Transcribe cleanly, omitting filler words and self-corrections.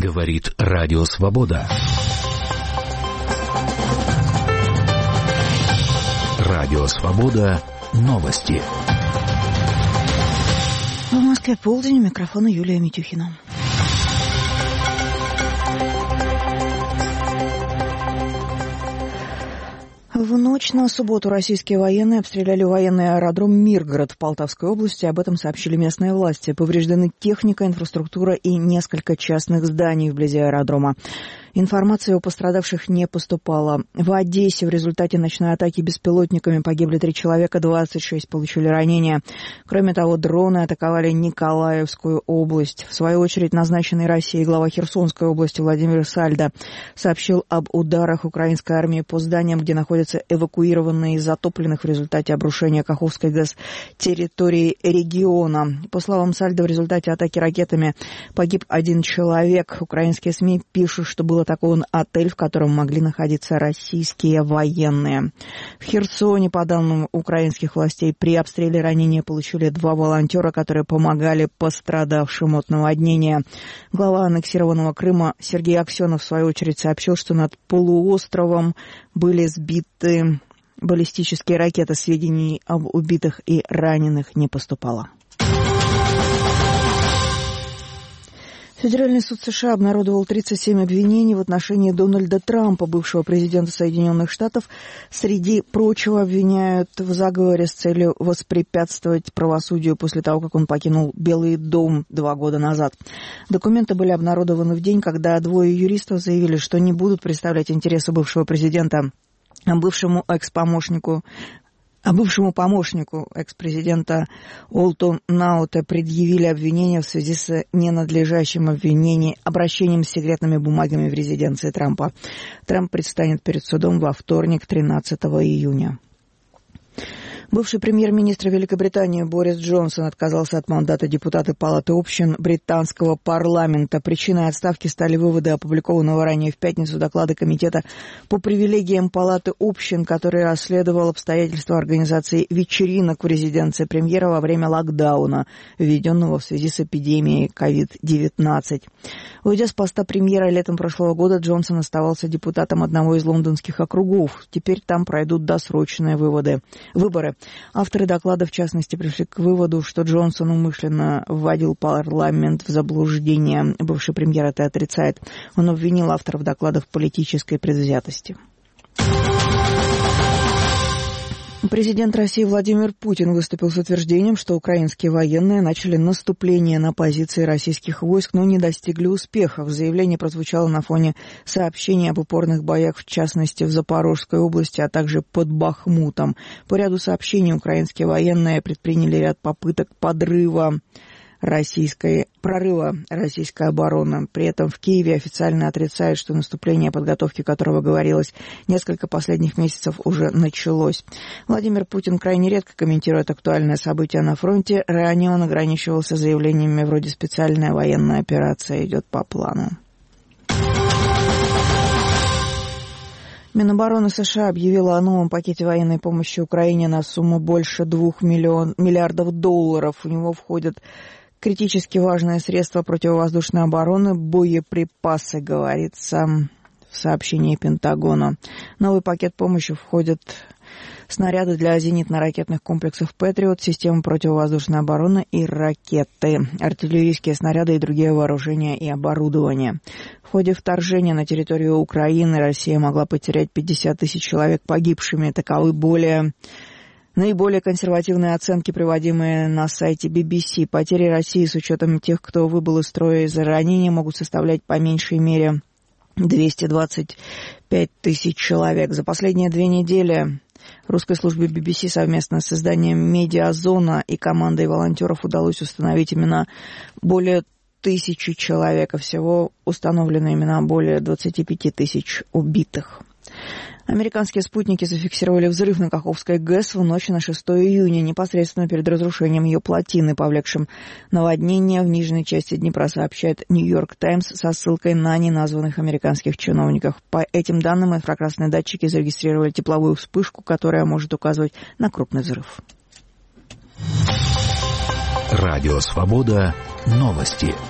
Говорит Радио Свобода. Радио Свобода. Новости. В Москве полдень. У микрофона Юлия Митюхина. В ночь на субботу российские военные обстреляли военный аэродром Миргород в Полтавской области. Об этом сообщили местные власти. Повреждены техника, инфраструктура и несколько частных зданий вблизи аэродрома. Информация о пострадавших не поступала. В Одессе в результате ночной атаки беспилотниками погибли 3 человека, 26 получили ранения. Кроме того, дроны атаковали Николаевскую область. В свою очередь, назначенный Россией глава Херсонской области Владимир Сальдо сообщил об ударах украинской армии по зданиям, где находятся эвакуированные из затопленных в результате обрушения Каховской ГЭС территории региона. По словам Сальдо, в результате атаки ракетами погиб 1 человек. Украинские СМИ пишут, что был атакован отель, в котором могли находиться российские военные. В Херсоне, по данным украинских властей, при обстреле ранения получили 2 волонтера, которые помогали пострадавшим от наводнения. Глава аннексированного Крыма Сергей Аксенов, в свою очередь, сообщил, что над полуостровом были сбиты баллистические ракеты. Сведений об убитых и раненых не поступало. Федеральный суд США обнародовал 37 обвинений в отношении Дональда Трампа, бывшего президента Соединенных Штатов. Среди прочего обвиняют в заговоре с целью воспрепятствовать правосудию после того, как он покинул Белый дом 2 года назад. Документы были обнародованы в день, когда 2 юристов заявили, что не будут представлять интересы бывшего президента, бывшему помощнику экс-президента Олту Науте предъявили обвинения в связи с ненадлежащим обращением с секретными бумагами в резиденции Трампа. Трамп предстанет перед судом во вторник, 13 июня. Бывший премьер-министр Великобритании Борис Джонсон отказался от мандата депутата Палаты общин британского парламента. Причиной отставки стали выводы опубликованного ранее в пятницу доклада Комитета по привилегиям Палаты общин, который расследовал обстоятельства организации вечеринок в резиденции премьера во время локдауна, введенного в связи с эпидемией COVID-19. Уйдя с поста премьера летом прошлого года, Джонсон оставался депутатом одного из лондонских округов. Теперь там пройдут досрочные выборы. Авторы доклада, в частности, пришли к выводу, что Джонсон умышленно вводил парламент в заблуждение. Бывший премьер это отрицает. Он обвинил авторов доклада в политической предвзятости. Президент России Владимир Путин выступил с утверждением, что украинские военные начали наступление на позиции российских войск, но не достигли успехов. Заявление прозвучало на фоне сообщений об упорных боях, в частности, в Запорожской области, а также под Бахмутом. По ряду сообщений украинские военные предприняли ряд попыток прорыва российской обороны. При этом в Киеве официально отрицают, что наступление, о подготовке которого говорилось несколько последних месяцев, уже началось. Владимир Путин крайне редко комментирует актуальные события на фронте. Ранее он ограничивался заявлениями вроде «специальная военная операция идет по плану». Минобороны США объявила о новом пакете военной помощи Украине на сумму больше $2 миллиардов. В него входят критически важные средства противовоздушной обороны, боеприпасы, говорится в сообщении Пентагона. Новый пакет помощи входит снаряды для зенитно-ракетных комплексов «Патриот», системы противовоздушной обороны и ракеты, артиллерийские снаряды и другие вооружения и оборудование. В ходе вторжения на территорию Украины Россия могла потерять 50 тысяч человек погибшими. Таковы наиболее консервативные оценки, приводимые на сайте BBC. Потери России с учетом тех, кто выбыл из строя из-за ранения, могут составлять по меньшей мере 225 тысяч человек. За последние 2 недели русской службе BBC совместно с изданием «Медиазона» и командой волонтеров удалось установить имена более 1000 человек, а всего установлены имена более 25 тысяч убитых. Американские спутники зафиксировали взрыв на Каховской ГЭС в ночь на 6 июня, непосредственно перед разрушением ее плотины, повлекшим наводнение в нижней части Днепра, сообщает «Нью-Йорк Таймс» со ссылкой на неназванных американских чиновников. По этим данным, инфракрасные датчики зарегистрировали тепловую вспышку, которая может указывать на крупный взрыв. Радио «Свобода». Новости.